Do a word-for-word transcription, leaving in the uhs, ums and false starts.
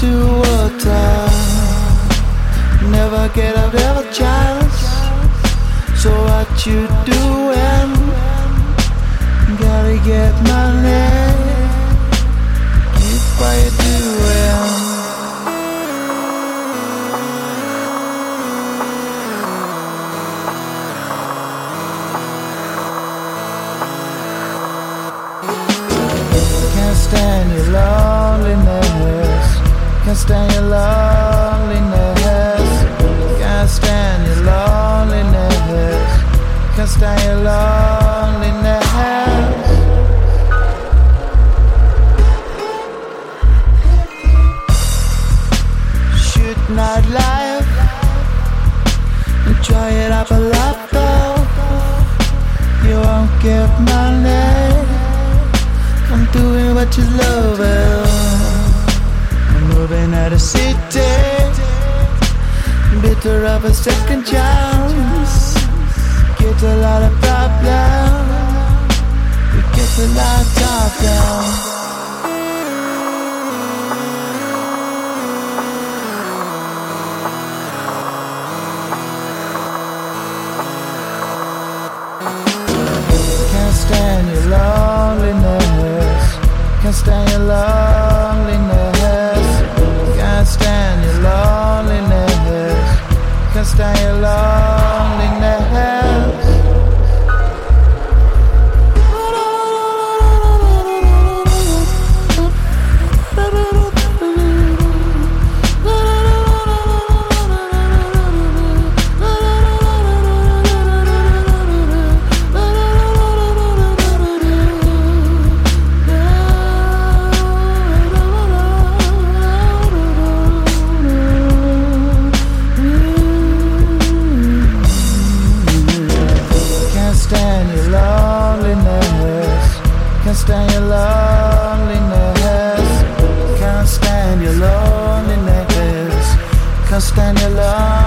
into water. Never get out of a chance. So what you doing? Gotta get money. Keep what you doing. Can't stand your loneliness. Can't stand your loneliness. Can't stand your loneliness. Can't stand your loneliness. Shoot night life. Enjoy it up a lot though. You won't get money. I'm doing what you love. I'm moving out of city. Bitter of a second chance. Get a lot of problems. We get a lot of problems. Can't stand your loneliness. Can't stand your loneliness. Can't stand your loneliness. Can't stand your loneliness. Can't stand your loneliness. Can't stand your loneliness. Can't stand your loneliness. Can't stand your loneliness.